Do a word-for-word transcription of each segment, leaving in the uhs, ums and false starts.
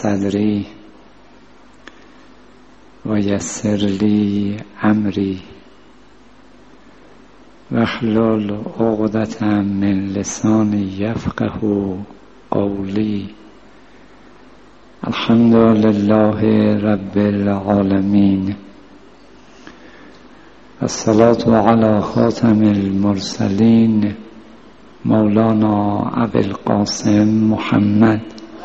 صدری و یسر لی امری واحلل عقدة من لسانی یفقهوا قولی. الحمد لله رب العالمین، الصلاة علی خاتم المرسلین مولانا ابی القاسم محمد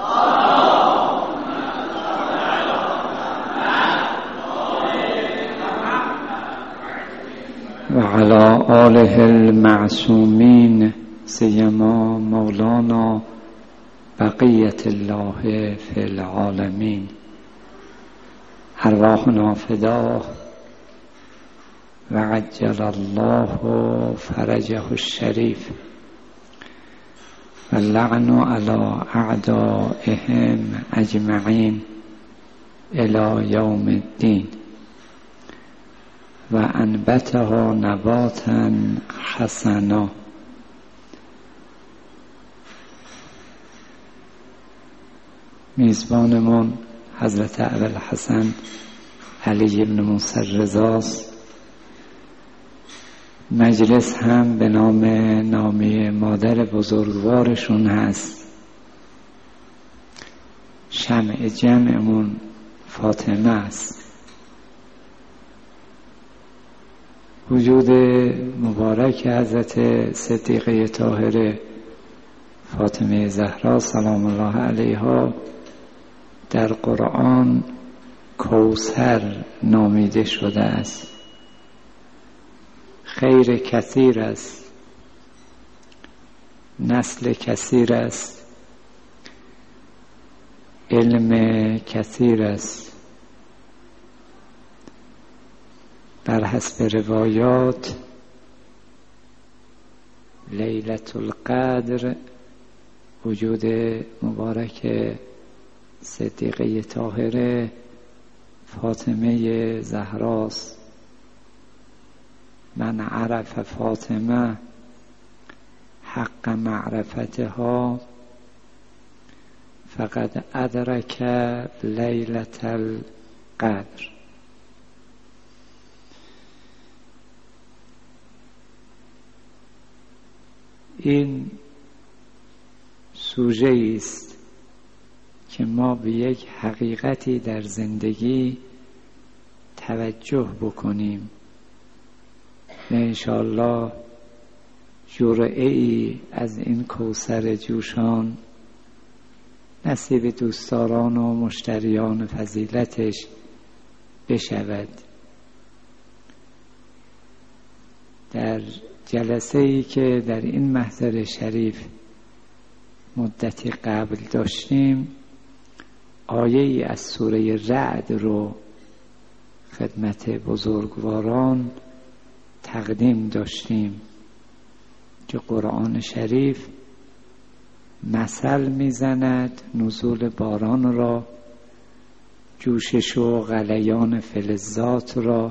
و علی آله المعصومین، سیما مولانا بقیت الله فی العالمین. ارواحنا فداه و عجل الله فرجه الشریف و لعن علی اعدائهم اجمعین الی یوم الدین و انبتها نباتا حسنا. میزبانمون حضرت ابوالحسن علی بن موسی الرضاست. مجلس هم به نام نامی مادر بزرگوارشون هست. شمع جمعمون فاطمه است. وجود مبارک حضرت صدیقه طاهره فاطمه زهرا سلام الله علیها در قرآن کوثر نامیده شده است. خیر کثیر است، نسل کثیر است، علم کثیر است. بر حسب روایات لیلة القدر وجود مبارک صدیقه طاهره فاطمه زهراست. من عرف فاطمه حق معرفتها فقد ادرک لیلة القدر. این سوژه است که ما به یک حقیقتی در زندگی توجه بکنیم و انشاءالله جرعه ای از این کوثر جوشان نصیب دوستداران و مشتریان فضیلتش بشود. در جلسه ای که در این محضر شریف مدتی قبل داشتیم، آیه ای از سوره رعد رو خدمت بزرگواران تقدیم داشتیم که قرآن شریف مثل میزند نزول باران را، جوشش و غلیان فلزات را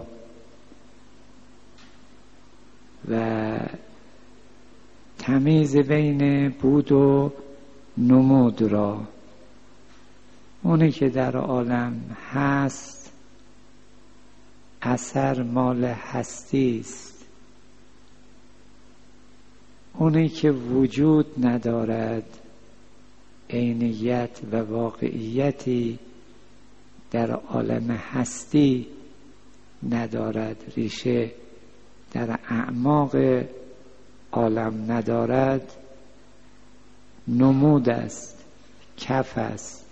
و تمیز بین بود و نمود را. اونی که در عالم هست اثر مال هستی است، اونی که وجود ندارد عینیت و واقعیتی در عالم هستی ندارد، ریشه در اعماق عالم ندارد، نمود است، کف است،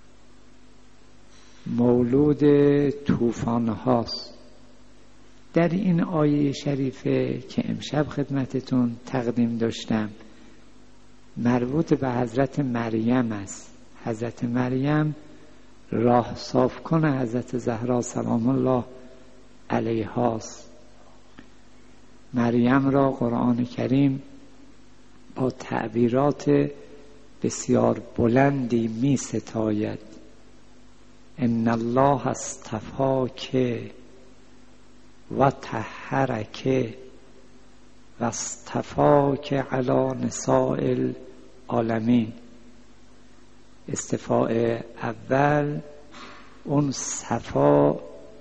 مولود طوفان هاست. در این آیه شریفه که امشب خدمتتون تقدیم داشتم مربوط به حضرت مریم است. حضرت مریم راه صاف کنه حضرت زهرا سلام الله علیها است. مریم را قرآن کریم با تعبیرات بسیار بلندی می ستاید. ان الله اصطفاک و طهرک و اصطفاک علی نساء العالمین. استفاء اول اون صفا،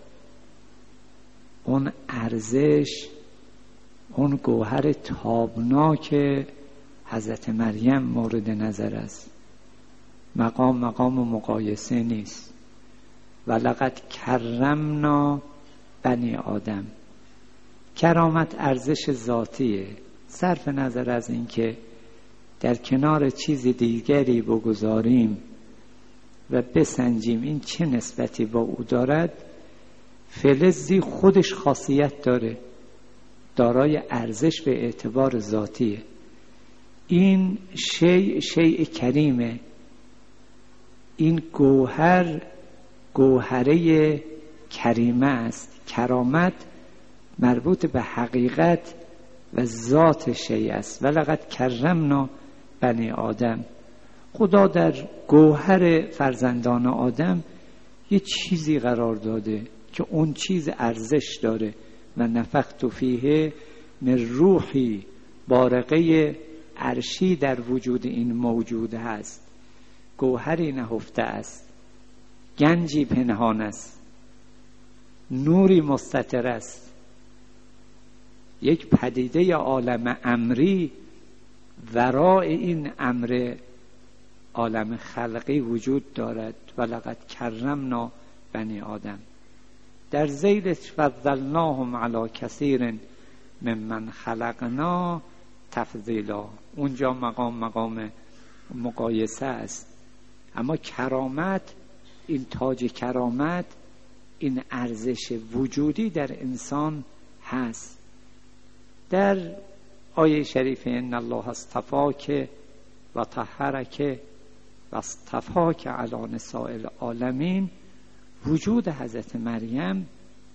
اون ارزش، اون گوهر تابناک حضرت مریم مورد نظر است. مقام مقام و مقایسه نیست. ولقد کرمنا بنی آدم. کرامت ارزش ذاتیه، صرف نظر از اینکه در کنار چیز دیگری بگذاریم و بسنجیم این چه نسبتی با او دارد. فلزی خودش خاصیت داره، دارای ارزش به اعتبار ذاتیه. این شیء شیء کریمه. این گوهر گوهره کریمه است. کرامت مربوط به حقیقت و ذات شیء است. ولقد کرمنا بنی آدم. خدا در گوهر فرزندان آدم یه چیزی قرار داده که اون چیز ارزش داره. و نفخت فیه من روحی، بارقه عرشی در وجود این موجود هست. گوهری نهفته است، گنجی پنهان است، نوری مستتر است. یک پدیده عالم امری ورای این امر عالم خلقی وجود دارد. ولقد کرمنا بنی آدم. در ذیلش فضلناهم علی کثیر ممن خلقنا تفضیلا. اونجا مقام مقام مقایسه است. اما کرامت، این تاج کرامت، این ارزش وجودی در انسان هست. در آیه شریف ان الله اصطفاک و طهرک و اصطفاک علی نساء العالمین، وجود حضرت مریم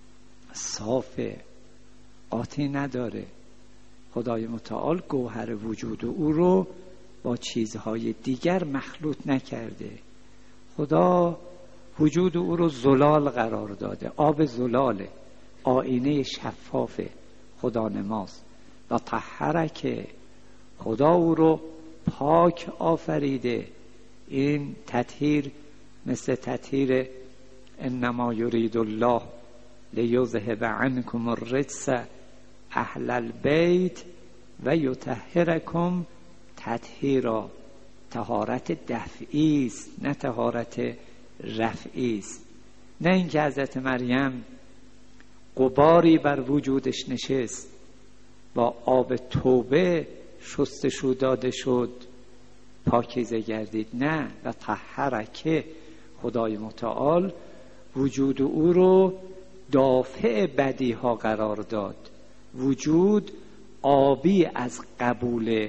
صافه، قاطی نداره. خدای متعال گوهر وجود او رو با چیزهای دیگر مخلوط نکرده. خدا وجود او رو زلال قرار داده. آب زلاله، آینه شفاف خدا نماست. و طهرک، خدا او رو پاک آفریده. این تطهیر مثل تطهیر انما یرید الله لیذهب عنکم الرجس اهل البیت و یطهرکم تطهیرا. طهارت دفعی است، نه طهارت رفعی است. نه اینکه حضرت مریم غباری بر وجودش نشست، با آب توبه شستشو داده شد، پاکیزه گردید. نه، و طهرک، خدای متعال وجود او رو دافع بدی ها قرار داد. وجود آبی از قبول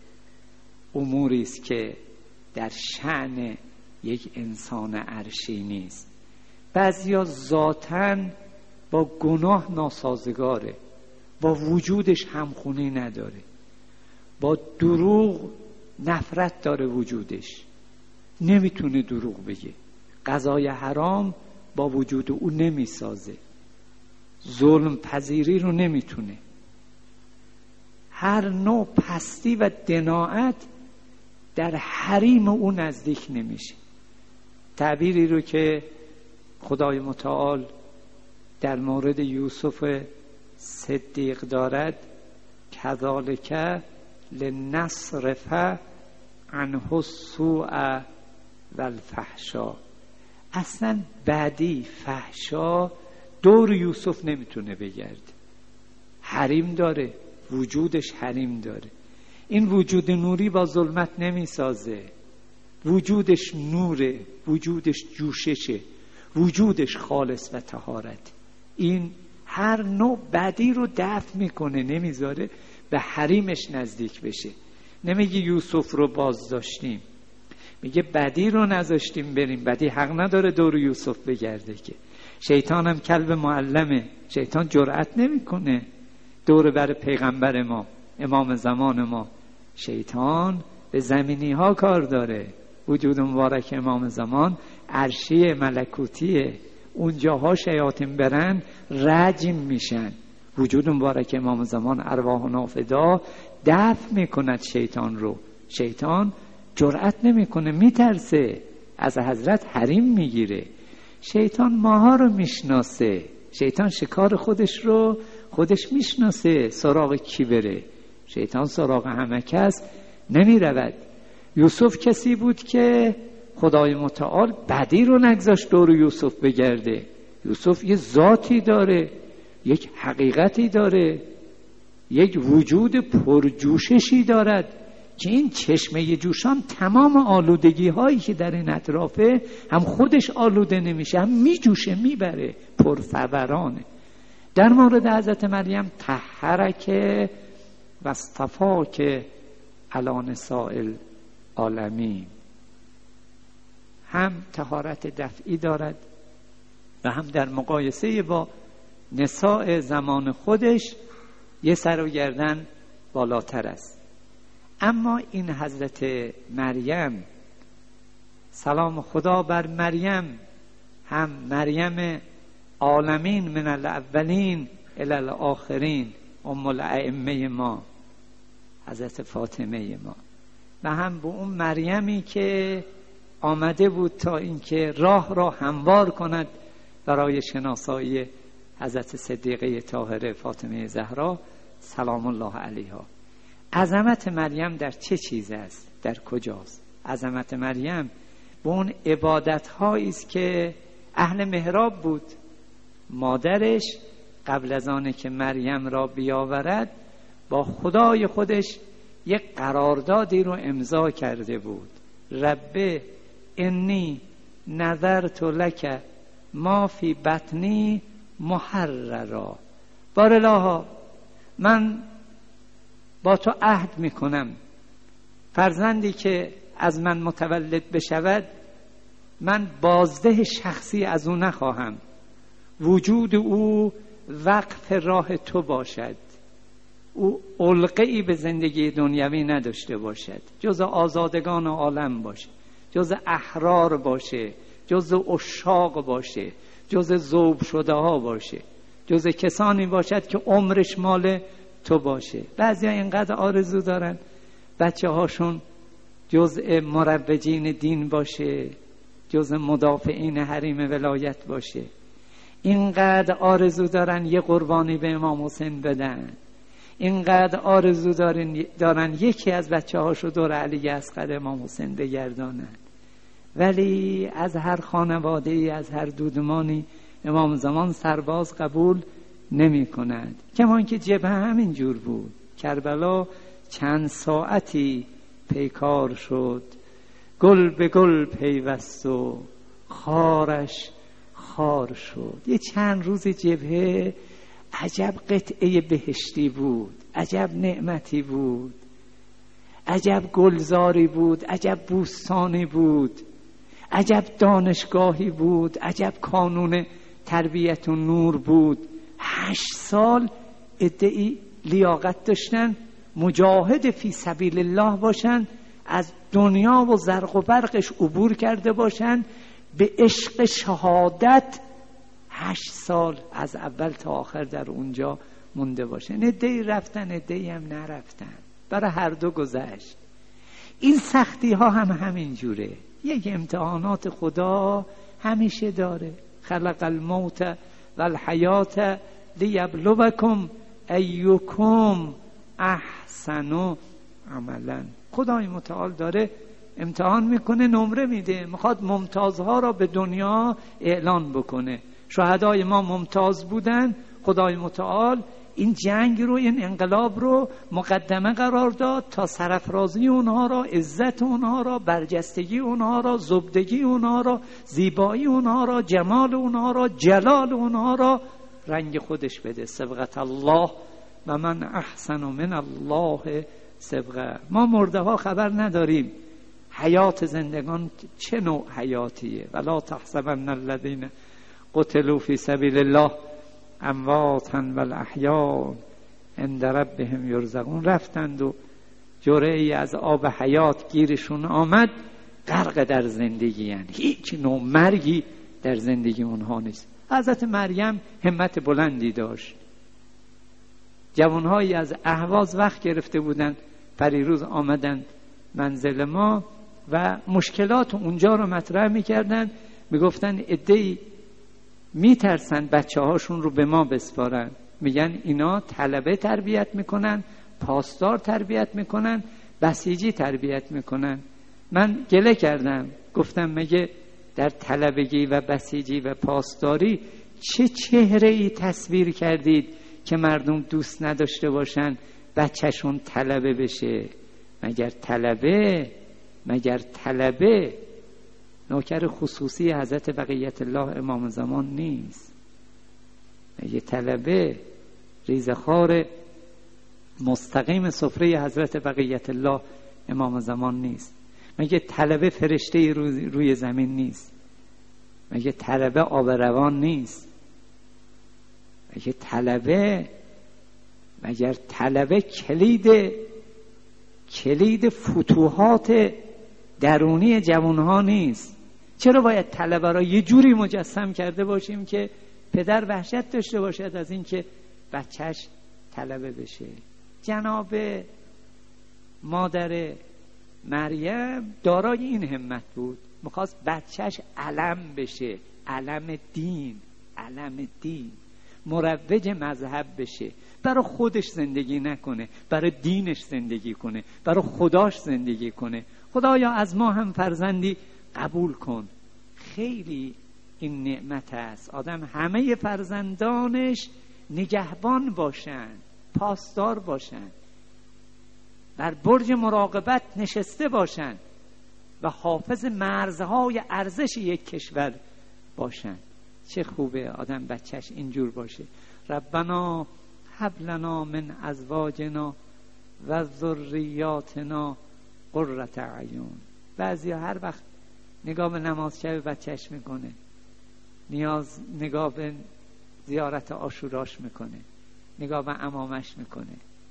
اموری است که در شأن یک انسان عرشی نیست. بعضیا ذاتاً با گناه ناسازگاره، با وجودش همخونی نداره، با دروغ نفرت داره، وجودش نمیتونه دروغ بگه، غذای حرام با وجود او نمیسازه، ظلم پذیری رو نمیتونه. هر نوع پستی و دناعت در حریم او نزدیک نمیشه. تعبیری رو که خدای متعال در مورد یوسف صدیق دارد، کذالک لنصرف عنه السوء والفحشا. اصلا بدی، فحشا دور یوسف نمیتونه بگرد. حریم داره، وجودش حریم داره. این وجود نوری با ظلمت نمیسازه، وجودش نوره، وجودش جوششه، وجودش خالص و طهارت. این هر نوع بدی رو دفع میکنه، نمیذاره به حریمش نزدیک بشه. نمیگه یوسف رو باز داشتیم، میگه بدی رو نذاشتیم بریم. بدی حق نداره دور یوسف بگرده که. شیطان هم کلب معلمه، شیطان جرأت نمیکنه دور بر پیغمبر ما، امام زمان ما. شیطان به زمینی ها کار داره. وجود مبارک امام زمان عرشی ملکوتیه، اونجاها شیاطین برن رجم میشن. وجود مبارک امام زمان ارواح نافدا دفع میکند شیطان رو. شیطان جرأت نمیکنه، میترسه، از حضرت حریم میگیره. شیطان ماها رو میشناسه، شیطان شکار خودش رو خودش میشناسه، سراغ کی بره؟ شیطان سراغ همه کس نمی رود. یوسف کسی بود که خدای متعال بدی رو نگذاشت دور یوسف بگرده. یوسف یه ذاتی داره، یک حقیقتی داره، یک وجود پرجوششی دارد که این چشمه جوشان تمام آلودگی هایی که در این اطرافه هم خودش آلوده نمیشه، هم میجوشه میبره، پرفورانه. در مورد حضرت مریم طهرک و اصطفاک علی نساء العالمین، هم طهارت دفعی دارد و هم در مقایسه با نساء زمان خودش یه سر و گردن بالاتر است. اما این حضرت مریم، سلام خدا بر مریم، هم مریم عالمین من الاولین الی الاخرین، ام الائمه ما، حضرت فاطمه ما، و هم به اون مریمی که آمده بود تا اینکه راه را هموار کند برای شناسایی حضرت صدیقه طاهره فاطمه زهرا سلام الله علیها. عظمت مریم در چه چیز است؟ در کجاست؟ عظمت مریم به اون عبادت هایی است که اهل محراب بود. مادرش قبل از آنه که مریم را بیاورد با خدای خودش یک قراردادی رو امضا کرده بود. رب انی نذرت لک ما فی بطنی محررا، بار الله من با تو عهد میکنم فرزندی که از من متولد بشود من بازده شخصی از او نخواهم، وجود او وقف راه تو باشد، او علقه‌ای به زندگی دنیوی نداشته باشد، جز آزادگان عالم باشه، جز احرار باشه، جز عشاق باشه، جز ذوب شده ها باشه، جز کسانی باشد که عمرش مال تو باشه. بعضی ها اینقدر آرزو دارن بچه هاشون جزء مروجین دین باشه، جزء مدافعین حریم ولایت باشه، اینقدر آرزو دارن یه قربانی به امام حسین بدن، اینقدر آرزو دارن, دارن یکی از بچه هاشو دور علی اصغر امام حسین بگردانن. ولی از هر خانواده ای، از هر دودمانی امام زمان سرباز قبول نمی کند. کمان که جبهه همین جور بود. کربلا چند ساعتی پیکار شد، گل به گل پیوست و خارش خار شد. یه چند روز جبهه عجب قطعه بهشتی بود، عجب نعمتی بود، عجب گلزاری بود، عجب بوستانی بود، عجب دانشگاهی بود، عجب کانون تربیت و نور بود. هشت سال ادعی لیاقت داشتن مجاهد فی سبیل الله باشن، از دنیا و زرق و برقش عبور کرده باشن، به عشق شهادت هشت سال از اول تا آخر در اونجا مونده باشن. ادعی رفتن، ادعی هم نرفتن، برای هر دو گذشت. این سختی ها هم همین جوره. یک امتحانات خدا همیشه داره. خلق الموت والحیات لیبلوکم ایکم احسن عملا. خدای متعال داره امتحان میکنه، نمره میده، میخواد ممتازها را به دنیا اعلان بکنه. شهدای ما ممتاز بودن، خدای متعال این جنگ رو، این انقلاب رو مقدمه قرار داد تا سرافرازی اونها را، عزت اونها را، برجستگی اونها را، زبدگی اونها را، زیبایی اونها را، جمال اونها را، جلال اونها را رنگ خودش بده. صبغت الله و من احسن من الله صبغه. ما مرده ها خبر نداریم حیات زندگان چه نوع حیاتیه. ولا تحسبن الذین قتلوا فی سبیل الله امواتا والاحیاء عند ربهم یرزقون. رفتند و جرعه‌ای از آب حیات گیرشون آمد، غرق در زندگی، یعنی هیچ نوع مرگی در زندگی اونها نیست. حضرت مریم همت بلندی داشت. جوانهایی از اهواز وقت گرفته بودند، پریروز آمدند منزل ما، و مشکلات اونجا رو مطرح میکردن، میگفتن عده‌ای میترسن بچه هاشون رو به ما بسپارن، میگن اینا طلبه تربیت میکنن، پاسدار تربیت میکنن، بسیجی تربیت میکنن. من گله کردم، گفتم مگه در طلبگی و بسیجی و پاسداری چه چهره ای تصویر کردید که مردم دوست نداشته باشن بچهشون طلبه بشه؟ مگر طلبه مگر طلبه نوکر خصوصی حضرت بقیت الله امام زمان نیست؟ مگر طلبه ریزخوار مستقیم سفره حضرت بقیت الله امام زمان نیست؟ مگه طلبه فرشته روی, روی زمین نیست؟ مگه طلبه آب روان نیست؟ مگه طلبه مگر طلبه کلید کلید فتوحات درونی جوانها نیست؟ چرا باید طلبه را یه جوری مجسم کرده باشیم که پدر وحشت داشته باشد از این که بچهش طلبه بشه؟ جناب مادر مریم دارای این همت بود، میخواست بچهش علم بشه، علم دین، علم دین، مروج مذهب بشه، برای خودش زندگی نکنه، برای دینش زندگی کنه، برای خداش زندگی کنه. خدایا از ما هم فرزندی قبول کن. خیلی این نعمت است، آدم همه فرزندانش نگهبان باشن، پاسدار باشن، بر برج مراقبت نشسته باشن و حافظ مرزهای ارزش یک کشور باشن. چه خوبه آدم بچهش اینجور باشه. ربنا هب لنا من ازواجنا و ذریاتنا قرة اعین. بعضی هر وقت نگاه به نماز شب بچهش میکنه، نیاز نگاه به زیارت عاشوراش میکنه، نگاه به عمامش میکنه،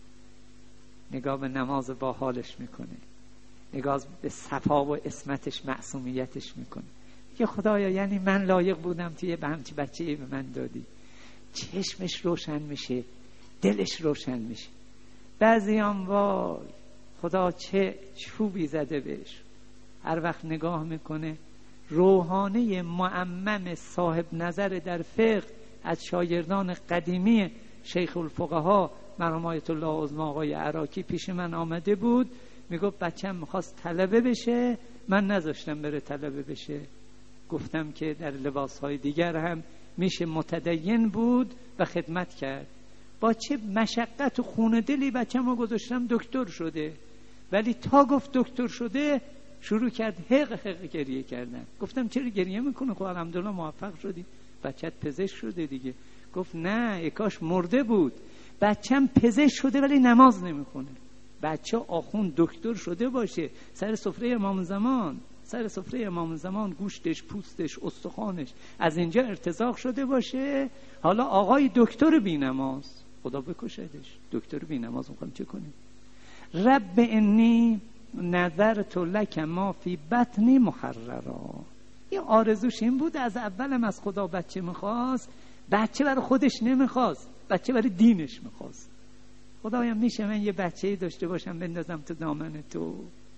نگاه به نماز با حالش میکنه، نگاه به صفا و عصمتش، معصومیتش میکنه. که خدایا یعنی من لایق بودم توی به همچی بچه‌ای به من دادی؟ چشمش روشن میشه، دلش روشن میشه. بعضی هم وای خدا چه چوبی زده بهش، هر وقت نگاه میکنه روحانه معمم صاحب نظر در فقه از شاگردان قدیمی شیخ الفقها مرحوم آیت الله عظمی آقای عراقی پیش من آمده بود، میگفت بچه‌م میخواست طلبه بشه، من نذاشتم بره طلبه بشه، گفتم که در لباسهای دیگر هم میشه متدین بود و خدمت کرد. با چه مشقت و خون دلی بچه‌مو گذاشتم دکتر شده، ولی تا گفت دکتر شده شروع کرد حق حق گریه کردن. گفتم چرا گریه میکنه؟ خب الحمدلله موفق شدی، بچه‌ت پزشک شده دیگه. گفت نه یکاش مرده بود، بچه‌م پزشک شده ولی نماز نمیخونه. بچه آخون دکتر شده باشه، سر سفره امام زمان، سر سفره امام زمان گوشتش، پوستش، استخوانش از اینجا ارتزاق شده باشه، حالا آقای دکتر بی نماز، خدا بکشدش، دکتر بی نماز میخوام چه کنیم؟ رب انی نذرت لک ما فی بطنی محررا. این آرزوش این بود، از اولم از خدا بچه میخواست، بچه برای خودش نمیخواست، بچه برای دینش میخواست. خدایا میشه من یه بچه‌ای داشته باشم بندازم تو دامن تو؟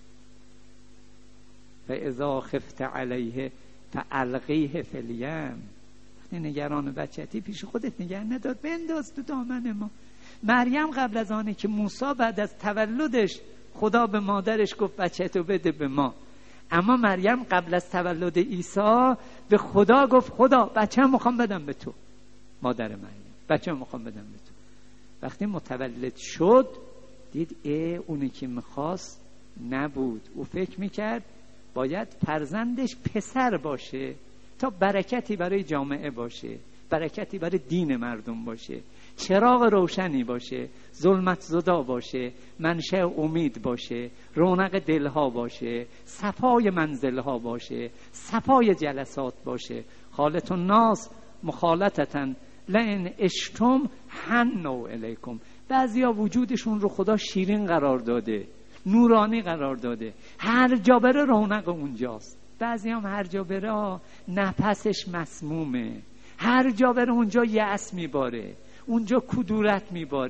فاذا خفت علیه فالقیه فی الیم. وقتی نگران بچه‌تی پیش خودت نگه ندار، بنداز تو دامن ما. مریم قبل از آنه که موسی بعد از تولدش خدا به مادرش گفت بچه‌تو بده به ما، اما مریم قبل از تولد عیسی به خدا گفت خدا بچه‌م میخوام بدم به تو. مادر مریم بچه‌م میخوام بدم به تو. وقتی متولد شد دید ای اونی که میخواست نبود، او فکر میکرد باید فرزندش پسر باشه تا برکتی برای جامعه باشه، برکتی برای دین مردم باشه، چراغ روشنی باشه، ظلمت زدا باشه، منشأ امید باشه، رونق دلها باشه، صفای منزلها باشه، صفای جلسات باشه. خالت الناس مخالطتن لئن اشتم حنوا الیکم. بعضیا وجودشون رو خدا شیرین قرار داده، نورانی قرار داده، هر جا بره رونق اونجاست. بعضی هم هر جا بره نفسش مسمومه، هر جا بره اونجا یأس میباره، اونجا کدورت میباره،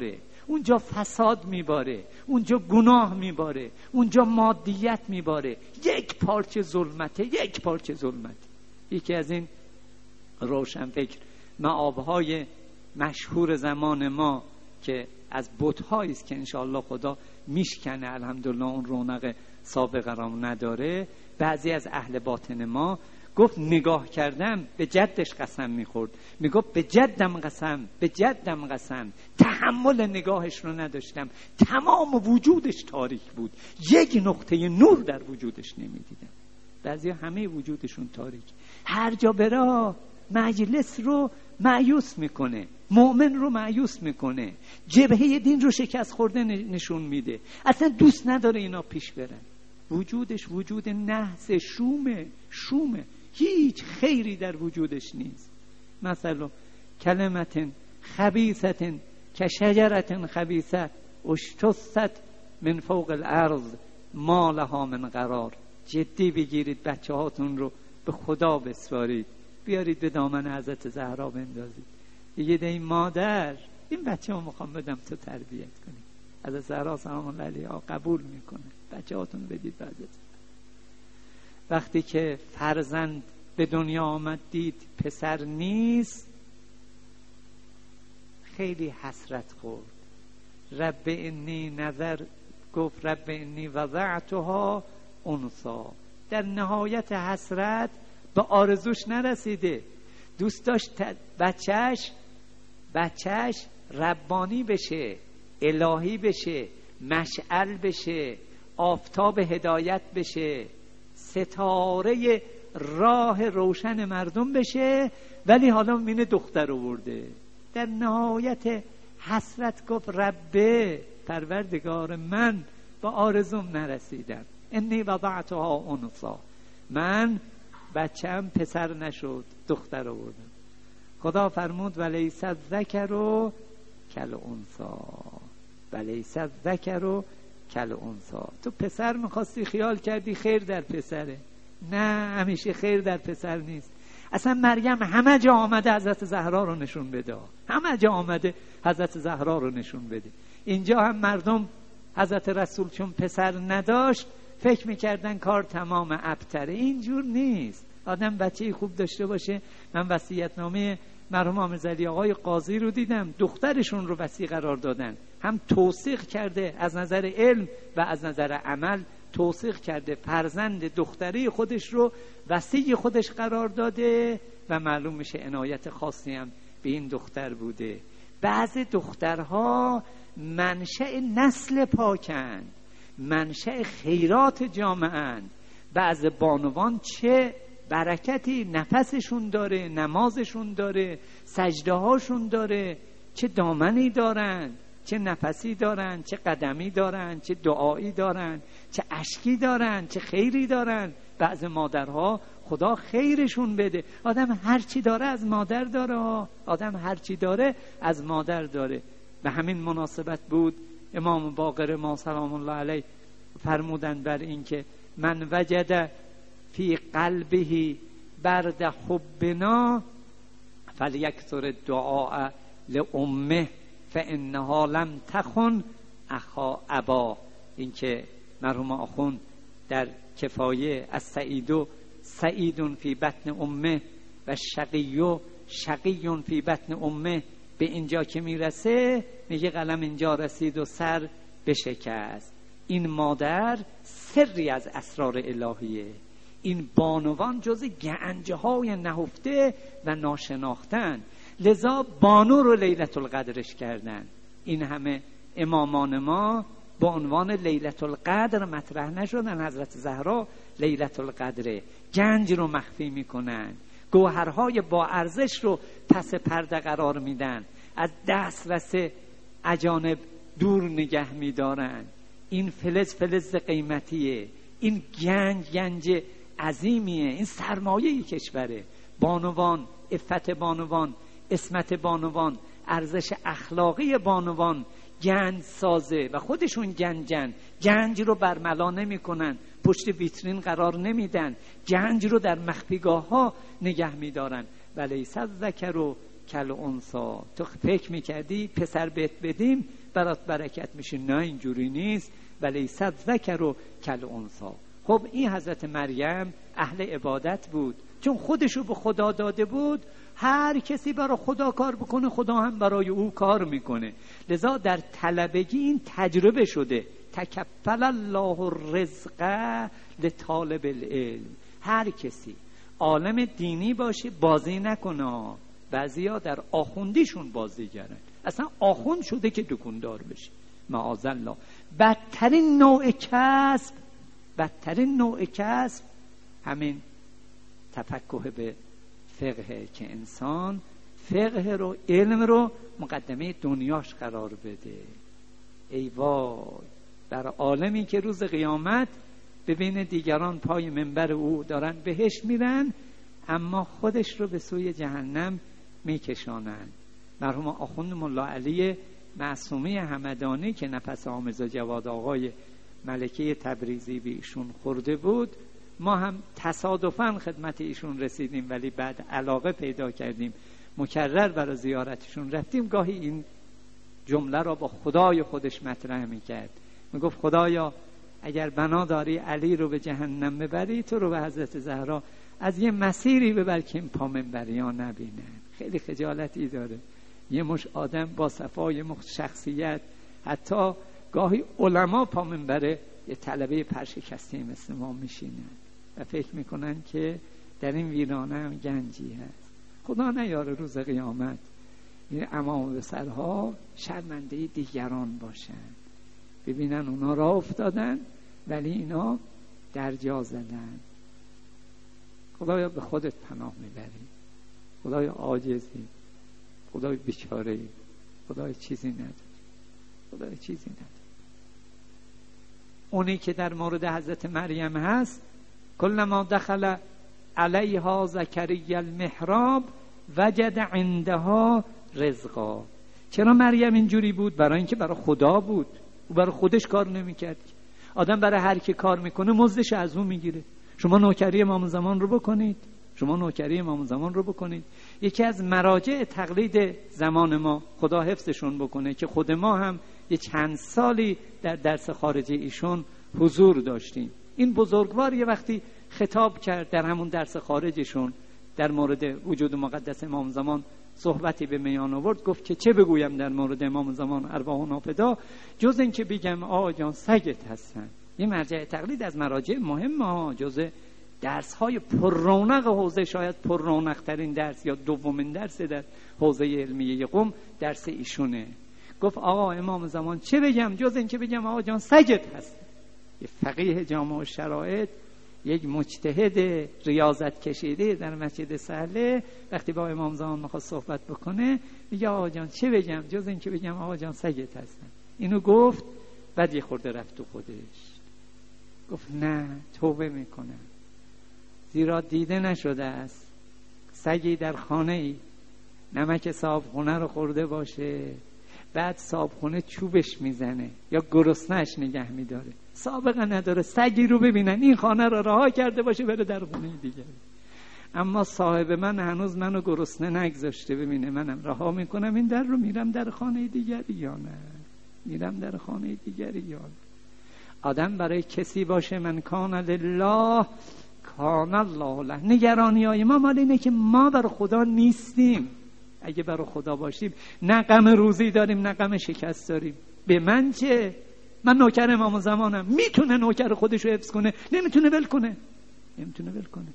اونجا فساد میباره، اونجا گناه میباره، اونجا مادیت میباره. یک پارچه ظلمته، یک پارچه ظلمته. یکی از این روشنفکر مآبهای مشهور زمان ما که از بت‌هایی است که انشاءالله خدا میشکنه، الحمدلله اون رونق سابقه را نداره، بعضی از اهل باطن ما گفت نگاه کردم به جدش قسم میخورد، میگفت به جدم قسم، به جدم قسم، تحمل نگاهش رو نداشتم، تمام وجودش تاریک بود، یک نقطه نور در وجودش نمیدیدم. بعضی همه وجودشون تاریک، هر جا برا مجلس رو مایوس میکنه، مؤمن رو مایوس میکنه، جبهه دین رو شکست خورده نشون میده، اصلا دوست نداره اینا پیش برن. وجودش وجود نحس شومه، شومه، هیچ خیری در وجودش نیست. مثلا کلمت خبیثت که شجرت خبیثه اشتست من فوق الارض ما لها من قرار. جدی بگیرید، بچه هاتون رو به خدا بسپارید، بیارید به دامن حضرت زهرا بندازید. دیگه این مادر این بچه ها میخوام بدم تو تربیت کنی. حضرت زهرا سلام الله علیها قبول میکنه، بچه هاتون بدید به حضرت. وقتی که فرزند به دنیا آمد دید پسر نیست، خیلی حسرت خورد. رب انی نظر گفت رب انی وضعتها انثی. در نهایت حسرت به آرزوش نرسیده، دوست داشت بچهش بچهش ربانی بشه، الهی بشه، مشعل بشه، آفتاب هدایت بشه، ستاره راه روشن مردم بشه، ولی حالا مینه دختر آورده. در نهایت حسرت گفت ربه، پروردگار من با آرزوم نرسیدم، انی وضعتها انثی، من بچه‌م پسر نشد، دختر آوردم. خدا فرمود ولیس الذکر کالانثی، ولیس الذکر کالانثی. تو پسر میخواستی، خیال کردی خیر در پسره. نه، همیشه خیر در پسر نیست. اصلا مریم همه جا آمده حضرت زهرا رو نشون بده، همه جا آمده حضرت زهرا رو نشون بده. اینجا هم مردم حضرت رسول چون پسر نداشت فکر میکردن کار تمام، ابتره. اینجور نیست. آدم بچه خوب داشته باشه. من وصیت‌نامه مرحوم امیرزاده آقای قاضی رو دیدم، دخترشون رو وصی قرار دادن، هم توثیق کرده از نظر علم و از نظر عمل، توثیق کرده فرزند دختری خودش رو وصی خودش قرار داده و معلوم میشه عنایت خاصی هم به این دختر بوده. بعض دخترها منشأ نسل پاکند، منشأ خیرات جامعه‌اند. بعض بانوان چه برکتی نفسشون داره، نمازشون داره، سجده هاشون داره، چه دامنی دارن، چه نفسی دارن، چه قدمی دارن، چه دعایی دارن، چه اشکی دارن، چه خیری دارن. بعض مادرها خدا خیرشون بده. آدم هرچی داره از مادر داره، آدم هرچی داره از مادر داره. به همین مناسبت بود امام باقر ما سلام الله علیه فرمودن بر این که من وجد فی قلبه برد حبنا فلیکثر الدعاء لامه فانها لم تخن اخا ابا. این که مرحوم آخوند در کفایه از سعیدو سعیدون فی بطن امه و شقیو شقیون فی بطن امه، به اینجا که میرسه میگه قلم اینجا رسید و سر بشکست. این مادر سری از اسرار الهیه. این بانوان جز گنجه های نهفته و ناشناختن، لذا بانو رو لیلت القدرش کردن. این همه امامان ما با عنوان لیلت القدر مطرح نشدن. حضرت زهرا لیلت القدره، گنج رو مخفی میکنن، گوهرهای با ارزش رو پس پرده قرار میدن، از دسترس اجانب دور نگه میدارن. این فلز فلز قیمتیه، این گنج گنج عظیمیه، این سرمایه کشوره. بانوان، عفت بانوان، عصمت بانوان، ارزش اخلاقی بانوان گنج سازه و خودشون گنجن. گنج رو برملا نمی کنن، پشت ویترین قرار نمیدن، گنج رو در مخفیگاه ها نگه میدارن. ولیس الذکر کالانثی. تو فکر میکردی پسر بهت بدیم برات برکت میشه. نه اینجوری نیست. ولی صد ذکر و کل انثی. خب این حضرت مریم اهل عبادت بود، چون خودشو به خدا داده بود. هر کسی برای خدا کار بکنه خدا هم برای او کار میکنه. لذا در طلبگی این تجربه شده. تکفل الله الرزق لطالب العلم. هر کسی عالم دینی باشه بازی نکنه. بعضیا در آخوندیشون بازیگرن، اصلا آخوند شده که دکوندار بشه، معاذالله. بدترین نوع کسب بدترین نوع کسب همین تفکه به فقه، که انسان فقه رو، علم رو مقدمه دنیاش قرار بده. ای وای بر عالمی که روز قیامت ببینه دیگران پای منبر او دارن بهش میرن، اما خودش رو به سوی جهنم میکشانن. مرحوم آخوند ملا علی معصومی همدانی که نفس آمرزا جواد آقای ملکه تبریزی به ایشون خورده بود، ما هم تصادفاً خدمت ایشون رسیدیم، ولی بعد علاقه پیدا کردیم، مکرر برای زیارتشون رفتیم. گاهی این جمله را با خدای خودش مطرح میکرد، میگفت خدایا اگر بنا داری علی رو به جهنم ببری، تو رو به حضرت زهرا از یه مسیری ببر که این پا منبریان نبینن. خیلی خجالتی داره یه مش آدم با صفای یه مش شخصیت، حتی گاهی علما پا منبره یه طلبه پرشکسته مثل ما میشینن و فکر میکنن که در این ویرانه هم گنجی هست. خدا نیاره روز قیامت این امام به سرها شرمنده دیگران باشن، ببینن اونا راه افتادن ولی اینا درجا زدن. خدایا به خودت پناه میبری، خدایا عاجزی، خدای بیچاره، خدای چیزی نداری، خدای چیزی نداری. اونی که در مورد حضرت مریم هست، کلما دخل علیها زکریا المحراب وجد عندها رزقا. چرا مریم اینجوری بود؟ برای اینکه برای خدا بود، او برای خودش کار نمیکرد. آدم برای هر کی کار میکنه مزدش از اون میگیره. شما نوکری امام زمان رو بکنید، شما نوکری امام زمان رو بکنید. یکی از مراجع تقلید زمان ما، خدا حفظشون بکنه، که خود ما هم یه چند سالی در درس خارجی ایشون حضور داشتیم. این بزرگوار یه وقتی خطاب کرد در همون درس خارجشون در مورد وجود مقدس امام زمان، صحبتی به میان آورد، گفت که چه بگویم در مورد امام زمان ارواح نافدا جز این که بگم آقا جان سگت هستن. یه مرجع تقلید از مراجع مهم ها، جز درس های پر رونق حوزه، شاید پر رونق ترین درس یا دومین درس در حوزه علمیه قم درس ایشونه. گفت آقا امام زمان چه بگم جز این که بگم آقا جان سگت هست. یه فقیه جامع الشرائط، یک مجتهد ریاضت کشیده در مسجد سهله، وقتی با امام زمان میخواد صحبت بکنه میگه آقا جان چه بگم جز این که بگم آقا جان سگت هستن. اینو گفت، بعد یه خورده رفت تو خودش گفت نه توبه میکنم، زیرا دیده نشده است سگی در خانه ای نمک صابخونه رو خورده باشه، بعد صابخونه چوبش میزنه یا گرسنه‌اش نگه میداره، سابقه نداره سگی رو ببینن این خانه رو رها کرده باشه بره در خونه دیگه. اما صاحب من هنوز منو گرسنه نگذاشته، ببینه منم رها میکنم این در رو، میرم در خانه دیگری یا نه، میرم در خانه دیگری یا نه. آدم برای کسی باشه من کان لله کان الله له. نگرانی های ما مال اینه که ما برای خدا نیستیم. اگه برای خدا باشیم نه غم روزی داریم نه غم شکست داریم. به من چه؟ من نوکر امام زمانم. میتونه نوکر خودش رو حفظ کنه، نمیتونه ول کنه، نمیتونه ول کنه.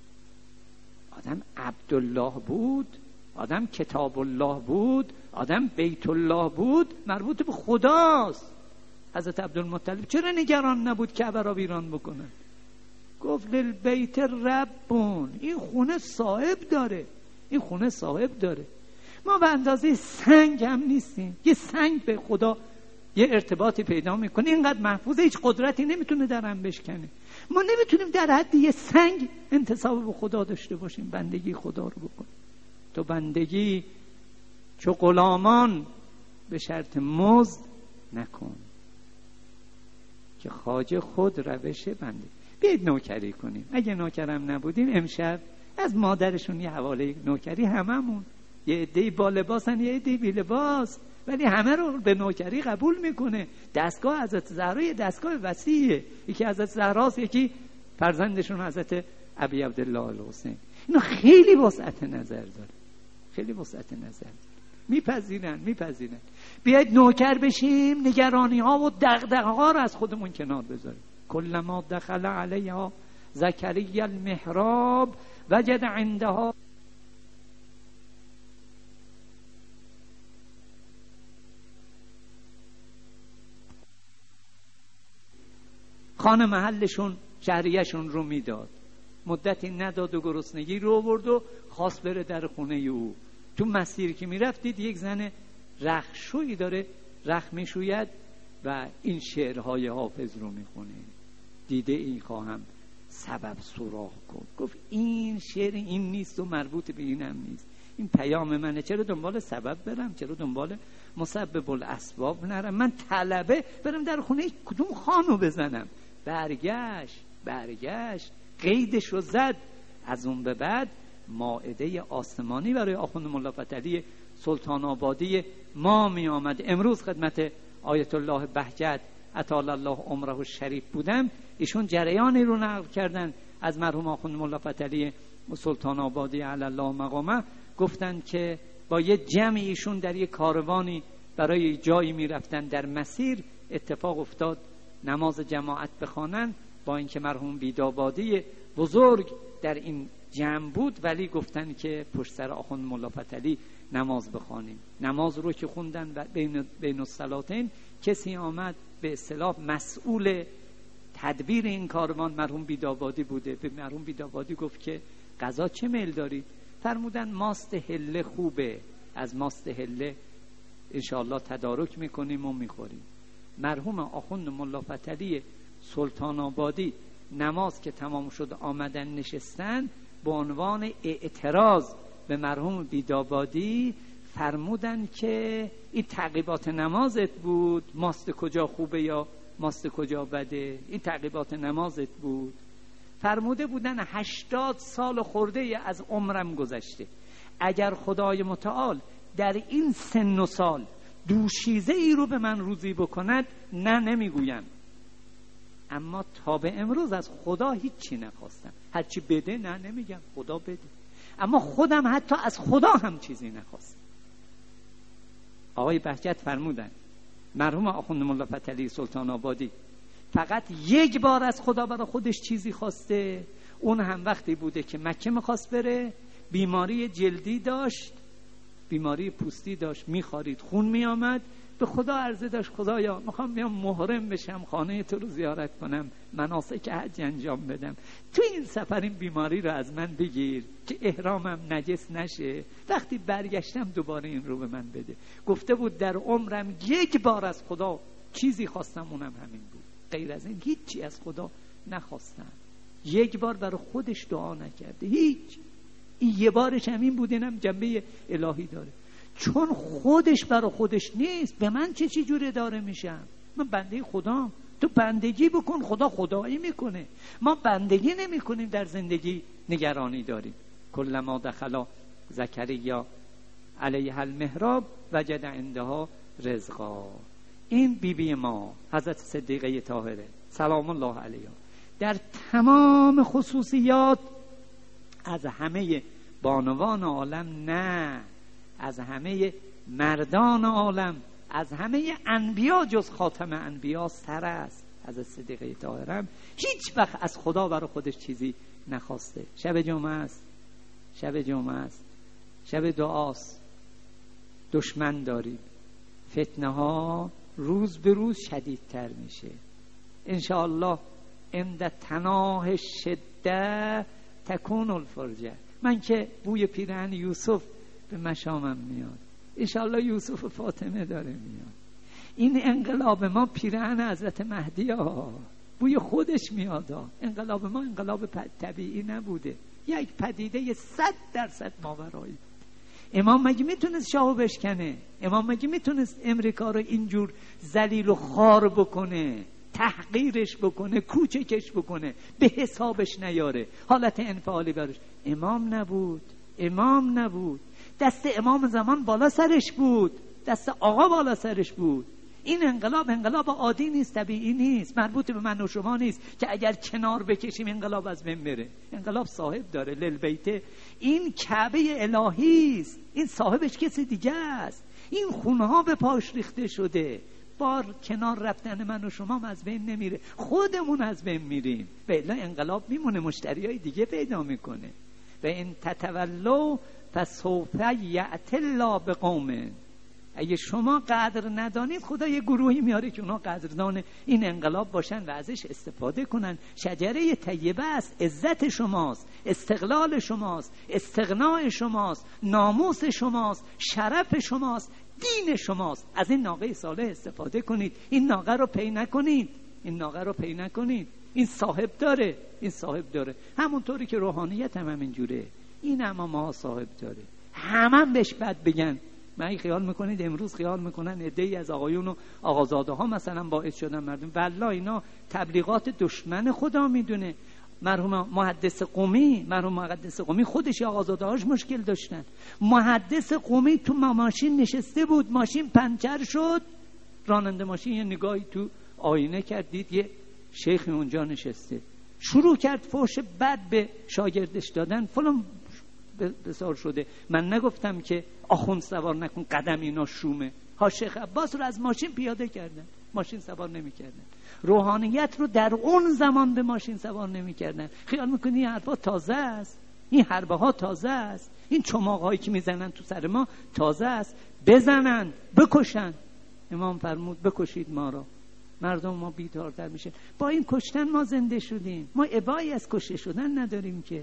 آدم عبدالله بود، آدم کتاب الله بود، آدم بیت الله بود، مربوط به خداست. حضرت عبدالمطلب چرا نگران نبود کعبه را ویران بکنه؟ گفت للبیت ربون، این خونه صاحب داره، این خونه صاحب داره. ما به اندازه سنگ هم نیستیم. یه سنگ به خدا یه ارتباطی پیدا میکنه، اینقدر محفوظه، هیچ قدرتی نمیتونه در هم بشکنه. ما نمیتونیم در حد یه سنگ انتساب به خدا داشته باشیم، بندگی خدا رو بکنیم. تو بندگی چو غلامان به شرط مزد نکن که خواجه خود روش بنده. بیاید نوکری کنیم. اگه نوکرم نبودیم امشب از مادرشون یه حواله نوکری هممون، یه عده‌ای با لباسن یه عده‌ای بی لباس، ولی همه رو به نوکری قبول میکنه. دستگاه حضرت زهرا یه دستگاه وسیعه، یکی حضرت زهراست، یکی فرزندشون حضرت ابی عبدالله الحسین. اینو خیلی وسعت نظر داره، خیلی وسعت نظر داره. میپذیرن میپذیرن بیاید نوکر بشیم، نگرانی ها و دغدغه ها رو از خودمون کنار بذاریم. کلما دخل علیها زکریا المحراب وجد عندها خانه محلشون شهریهشون رو میداد. مدتی نداد و گرسنگی رو آورد و خواست بره در خونه او. تو مسیر که میرفت دید یک زن رخشویی داره رخ میشوید و این شعرهای حافظ رو میخونه. دیده این خواهم سبب سراغ کن. گفت این شعر این نیست و مربوط به اینم نیست، این پیام منه. چرا دنبال سبب برم؟ چرا دنبال مسبب الاسباب نرم؟ من طلبه برم در خونه کدوم خانو بزنم؟ برگشت برگشت قیدش رو زد. از اون به بعد مائده آسمانی برای آخوند ملا فتحعلی سلطان آبادی ما می آمد. امروز خدمت آیت الله بهجت اطال الله عمره شریف بودم، ایشون جریانی رو نقل کردن از مرحوم آخوند ملا فتحعلی سلطان آبادی علی الله مقامه. گفتن که با یه جمعی ایشون در یه کاروانی برای جایی می رفتن، در مسیر اتفاق افتاد نماز جماعت بخوانن، با اینکه مرحوم بیدابادی بزرگ در این جمع بود، ولی گفتن که پشت سر آخوند ملا فتحعلی نماز بخوانیم. نماز رو که خوندن و بین بین الصلاتین کسی آمد به اصطلاح مسئول تدبیر این کاروان مرحوم بیدابادی بوده. به مرحوم بیدابادی گفت که غذا چه میل دارید؟ فرمودن ماست هله خوبه، از ماست هله انشاءالله تدارک میکنیم و میخوریم. مرحوم آخوند ملا فتحعلی سلطان آبادی نماز که تمام شد آمدن نشستن، به عنوان اعتراض به مرحوم بیدابادی فرمودن که این تعقیبات نمازت بود، ماست کجا خوبه یا ماست کجا بده، این تعقیبات نمازت بود. فرموده بودن هشتاد سال خورده از عمرم گذشته، اگر خدای متعال در این سن و سال دوشیزه ای رو به من روزی بکند نه نمیگویم، اما تا به امروز از خدا هیچی نخواستم. هرچی بده نه نمیگم خدا بده، اما خودم حتی از خدا هم چیزی نخواستم. آقای بهجت فرمودن مرحوم آخوند ملا فتحعلی سلطان آبادی فقط یک بار از خدا برای خودش چیزی خواسته، اون هم وقتی بوده که مکه میخواست بره، بیماری جلدی داشت، بیماری پوستی داشت، میخارید خون میامد، به خدا عرضه داشت خدایا میخوام بیام محرم بشم، خانه تو رو زیارت کنم، مناسک حج انجام بدم، تو این سفر این بیماری رو از من بگیر که احرامم نجس نشه، وقتی برگشتم دوباره این رو به من بده. گفته بود در عمرم یک بار از خدا چیزی خواستم، اونم همین بود، غیر از این هیچی از خدا نخواستم. یک بار برای خودش دعا نکرده، هیچ. این یه بارش همین بود، اینم جنبه الهی داره، چون خودش برای خودش نیست. به من چه چی جوره داره میشم؟ من بنده خدام، تو بندگی بکن، خدا خدایی میکنه. ما بندگی نمی کنیم، در زندگی نگرانی داریم. کلما دخلا زکریا علیها المحراب وجد عندها رزقا. این بی بی ما حضرت صدیقه طاهره سلام الله علیها در تمام خصوصیات از همه بانوان عالم، نه از همه مردان عالم، از همه انبیا جز خاتم انبیا سر است. از صدیقه طاهره هیچ وقت از خدا برای خودش چیزی نخواسته. شب جمعه است، شب جمعه است، شب دعاست. دشمن داریم، فتنه ها روز به روز شدیدتر میشه. انشاءالله عند تناه شده تکون الفرجه. من که بوی پیرهن یوسف به مشامم میاد، انشاءالله یوسف فاطمه داره میاد. این انقلاب ما پیرهن حضرت مهدی ها، بوی خودش میاد ها. انقلاب ما انقلاب طبیعی نبوده، یک پدیده صد درصد ماورایی. امام مگه میتونست شاهو بشکنه؟ امام مگه میتونست امریکا رو اینجور ذلیل و خوار بکنه، تحقیرش بکنه، کوچکش بکنه، به حسابش نیاره، حالت انفعالی برش؟ امام نبود، امام نبود. دست امام زمان بالا سرش بود، دست آقا بالا سرش بود. این انقلاب انقلاب عادی نیست، طبیعی نیست، مربوط به من و شما نیست که اگر کنار بکشیم انقلاب از بین بره. انقلاب صاحب داره، للبیته. این کعبه الهی است، این صاحبش کسی دیگه است. این خونه ها به پاش ریخته شده، بار کنار رفتن من و شما از بین نمیره، خودمون از بین میریم. و الا انقلاب میمونه، مشتری های دیگه پیدا میکنه. و این تتولوا فسوف یأتی الله بقوم، اگه شما قدر ندانید خدا یه گروهی میاره که اونا قدردان این انقلاب باشن و ازش استفاده کنن. شجره طیبه است، عزت شماست، استقلال شماست، استغناء شماست، ناموس شماست، شرف شماست، دین شماست. از این ناقه صالح استفاده کنید. این ناقه رو پی نکنید، این ناقه رو پی نکنید. این صاحب داره، این صاحب داره. همونطوری که روحانیت هم همینجوره، این هم ما صاحب داره. همه هم بهش بد بگن. من خیال میکنید امروز خیال میکنن عده‌ای از آقایون و آقازاده ها مثلا باعث شدن مردم، والله اینا تبلیغات دشمن خدا میدونه. مرحوم محدث قمی، مرحوم محدث قمی خودش آقازاده هاش مشکل داشتن. محدث قمی تو ماشین نشسته بود، ماشین پنچر شد، راننده ماشین یه نگاهی تو آینه کرد، دید یه شیخ اونجا نشسته، شروع کرد فحش بد به شاگردش دادن. فلان بسار شده، من نگفتم که آخوند سوار نکن، قدم اینا شومه. ها شیخ عباس رو از ماشین پیاده کردن، ماشین سوار نمی کردن. روحانیت رو در اون زمان به ماشین سوار نمی کردن. خیال میکنی این حرفا تازه است؟ این حربه ها تازه است؟ این چماق هایی که میزنن تو سر ما تازه است؟ بزنن، بکشن. امام فرمود بکشید ما را، مردم ما بیدارتر میشه. با این کشتن ما زنده شدیم. ما ابایی از کشته شدن نداریم که.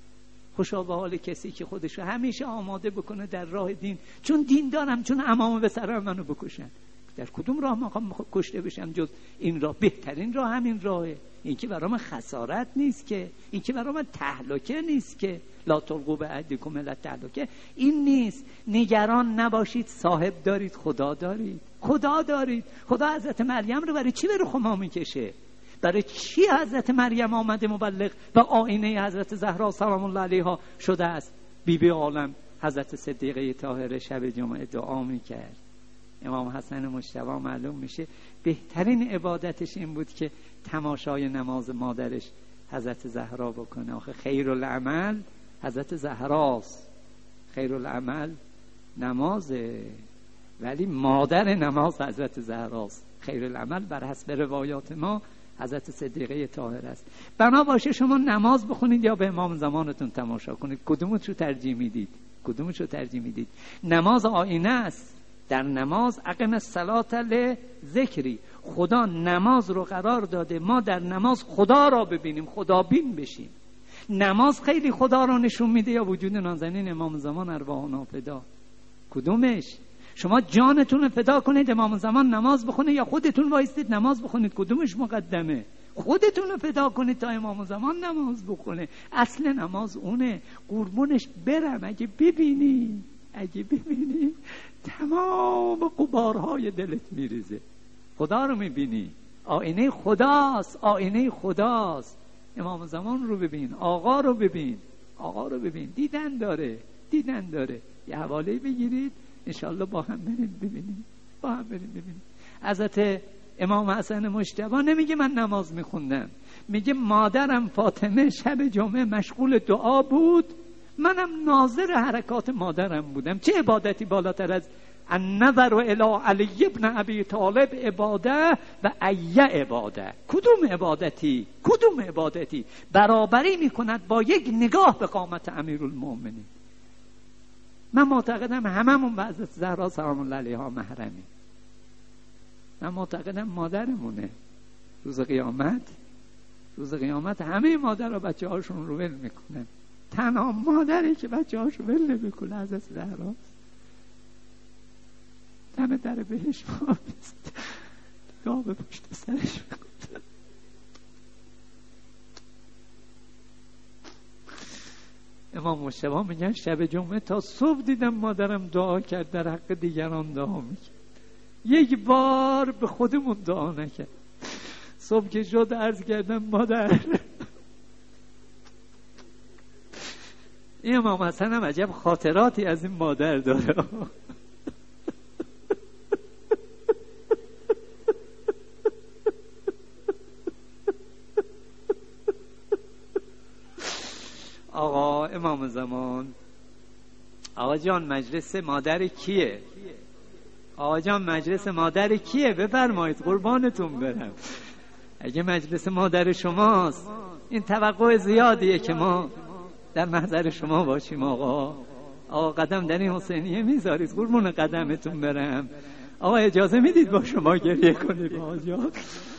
خوشا به حال کسی که خودشو همیشه آماده بکنه در راه دین، چون دین دارم، چون امامه به سرم منو بکشن. در کدوم راه مقام کشته بشم جز این راه؟ بهترین راه همین راهه. این که برام خسارت نیست که، این که برام تهلکه نیست که. لا تلقوا بأیدیکم الی التهلکه، این نیست. نگران نباشید، صاحب دارید، خدا دارید، خدا دارید. خدا حضرت مریم رو برای چی به رخ ما میکشه؟ برای چی حضرت مریم آمده مبلغ و آینه حضرت زهرا سلام الله علیها شده است؟ بی بی عالم حضرت صدیقه طاهره شب جمعه دعا میکرد. امام حسن مجتبی معلوم میشه بهترین عبادتش این بود که تماشای نماز مادرش حضرت زهرا بکنه. آخه خیر العمل حضرت زهراست، خیر العمل نمازه، ولی مادر نماز حضرت زهراست. خیر العمل بر حسب روایات ما حضرت صدیقه طاهره است. بنا باشه شما نماز بخونید یا به امام زمانتون تماشا کنید، کدومش رو ترجیح میدید؟ کدومش رو ترجیح میدید؟ نماز آینه است. در نماز اقم الصلاة لذکری، خدا نماز رو قرار داده ما در نماز خدا را ببینیم، خدا بین بشیم. نماز خیلی خدا را نشون میده یا وجود نازنین امام زمان ارواحنا فدا؟ کدومش؟ شما جانتون رو فدا کنید امام زمان نماز بخونه یا خودتون وایستید نماز بخونید؟ کدومش مقدمه؟ خودتون رو فدا کنید تا امام زمان نماز بخونه. اصل نماز اونه. قربونش برم اگه ببینی، اگه ببینی تمام غبارهای دلت میریزه. خدا رو میبینی، آینه خداست، آینه خداست. امام زمان رو ببین، آقا رو ببین، آقا رو ببین. دیدن داره، دیدن داره. یه حواله بگیرید انشالله با هم بریم ببینیم، با هم بریم ببینیم. حضرت امام حسن مجتبی نمیگه من نماز میخوندم، میگه مادرم فاطمه شب جمعه مشغول دعا بود، منم ناظر حرکات مادرم بودم. چه عبادتی بالاتر از النظر الی علی ابن ابی طالب عباده و ای عباده؟ کدوم عبادتی، کدوم عبادتی برابری میکند با یک نگاه به قامت امیرالمؤمنین؟ من معتقدم هممون به حضرت زهرا سلام الله علیها محرمیم. من معتقدم مادرمونه. روز قیامت، روز قیامت همه مادر و بچه هاشون رو ول میکنن. تنها مادری که بچه هاشون ول نمیکنه حضرت زهرا. دم در بهش مابست گاه به پشت سرش میکنه. امام مجتبی میگن شب جمعه تا صبح دیدم مادرم دعا کرد، در حق دیگران دعا میکرد، یک بار به خودمون دعا نکرد. صبح که شد عرض کردم مادر، این امام حسن هم عجب خاطراتی از این مادر داره. امام زمان. آقا جان مجلس مادر کیه؟ آقا جان مجلس مادر کیه؟ بفرمایید قربانتون برم. اگه مجلس مادر شماست این توقع زیادیه که ما در محضر شما باشیم. آقا آقا قدم در این حسینیه میذارید، قربون قدمتون برم. آقا اجازه میدید با شما گریه کنید؟ آقا جان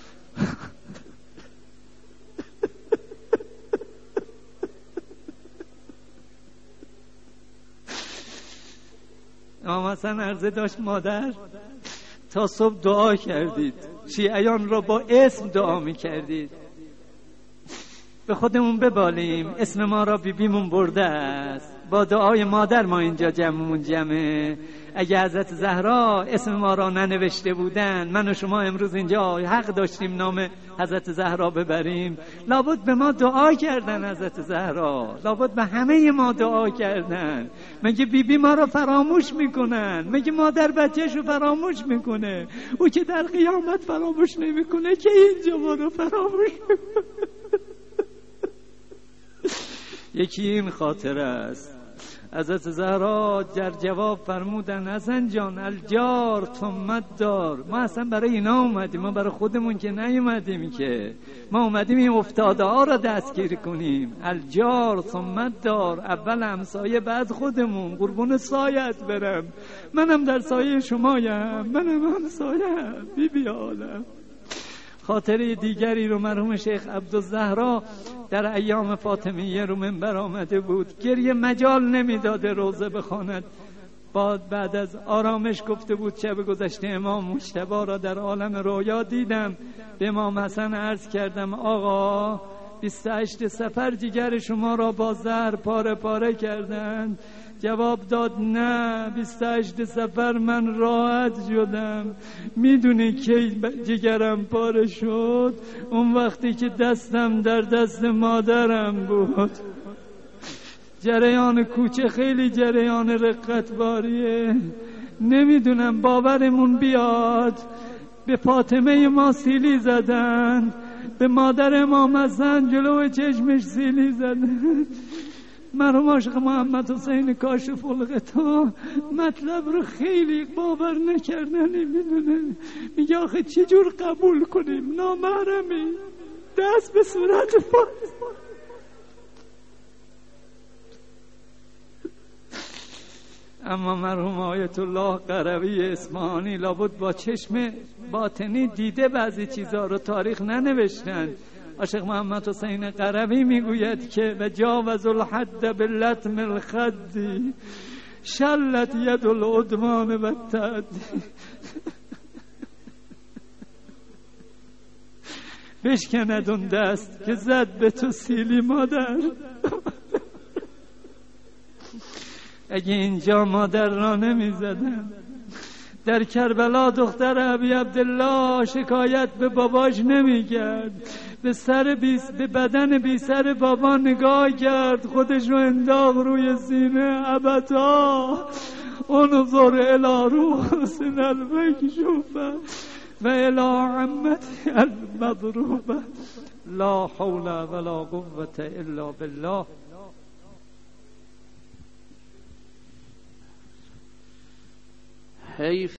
اما مثلا عرضه داشت مادر تا صبح دعا کردید، شیعیان را با اسم دعا میکردید. به خودمون ببالیم، اسم ما را بی بیمون برده است، با دعای مادر ما اینجا جمعمون جمعه. اگه حضرت زهرا اسم ما را ننوشته بودن، من و شما امروز اینجا حق داشتیم نام حضرت زهرا ببریم. لابد به ما دعا کردن حضرت زهرا، لابد به همه ما دعا کردن. مگه بی بی ما را فراموش میکنن؟ مگه مادر بچهش رو فراموش میکنه؟ او که در قیامت فراموش نمیکنه که اینجا ما رو فراموش میکنه. یکی این خاطره است. حضرت زهرا در جواب فرمودن حسن جان الجار ثم دار. ما اصلا برای اینا اومدیم، ما برای خودمون که نیومدیم که. ما اومدیم این افتاده ها را دستگیر کنیم. الجار ثم دار، اول همسایه بعد خودمون. قربون سایت برم، منم در سایه شمایم، منم همسایم. بی بی عالم. خاطره دیگری رو مرحوم شیخ عبدالزهرا در ایام فاطمیه رو منبر آمده بود، گریه مجال نمیداده روزه بخواند. بعد بعد از آرامش گفته بود شب گذشته امام مجتبی را در عالم رویا دیدم. به امام حسن عرض کردم آقا بیست و هشت صفر جگر شما را با زهر پاره پاره کردند. جواب داد نه، بیست و هشت صفر من راحت شدم. میدونی کی جگرم پاره شد؟ اون وقتی که دستم در دست مادرم بود. جریان کوچه خیلی جریان رقتباریه. نمیدونم باورمون بیاد. به فاطمه ما سیلی زدن، به مادر امام حسن جلو چشمش سیلی زدن. مرحوم عاشق محمد حسین کاشف الغطا مطلب رو خیلی باور نکردنی میدونه. میگه آخه چجور قبول کنیم نامحرمی دست به صورت فاطمه. اما مرحوم آیت الله قروی اصفهانی لابد با چشم باطنی دیده بعضی چیزها رو، تاریخ ننوشتن. عاشق محمد حسین قروی میگوید که و جاوز الحد باللطم الخدی شلت ید العدوان و التعدی. بشکند اون دست که زد به تو سیلی مادر. اگه اینجا مادر را نمی زدن، در کربلا دختر ابی عبدالله شکایت به باباش نمی کرد. به سر بیس به بدن بی سر بابا نگاه کرد، خودش رو انداخت روی سینه. ابتا انظر الی رؤوس المکشوفه و الی عمته المضروبه لا حول ولا قوة الا بالله. حیف